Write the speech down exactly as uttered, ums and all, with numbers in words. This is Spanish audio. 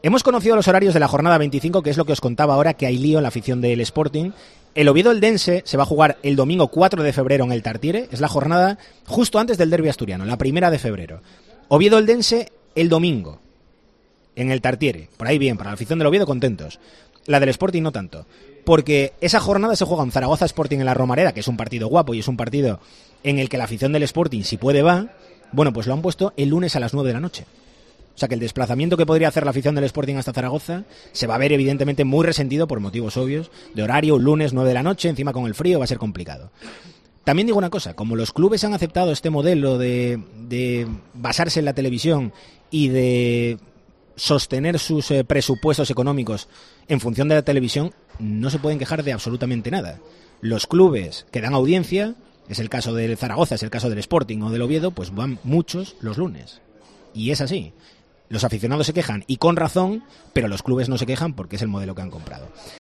Hemos conocido los horarios de la jornada veinticinco, que es lo que os contaba ahora, que hay lío en la afición del Sporting. El Oviedo-Eldense se va a jugar el domingo cuatro de febrero en el Tartiere. Es la jornada justo antes del derbi asturiano, la primera de febrero. Oviedo-Eldense el domingo en el Tartiere. Por ahí bien, para la afición del Oviedo contentos. La del Sporting no tanto. Porque esa jornada se juega en Zaragoza Sporting en la Romareda, que es un partido guapo y es un partido en el que la afición del Sporting, si puede, va. Bueno, pues lo han puesto el lunes a las nueve de la noche. O sea que el desplazamiento que podría hacer la afición del Sporting hasta Zaragoza se va a ver evidentemente muy resentido por motivos obvios de horario, un lunes nueve de la noche, encima con el frío va a ser complicado. También digo una cosa, como los clubes han aceptado este modelo de, de basarse en la televisión y de sostener sus eh, presupuestos económicos en función de la televisión, no se pueden quejar de absolutamente nada. Los clubes que dan audiencia, es el caso del Zaragoza, es el caso del Sporting o del Oviedo, pues van muchos los lunes. Y es así. Los aficionados se quejan, y con razón, pero los clubes no se quejan porque es el modelo que han comprado.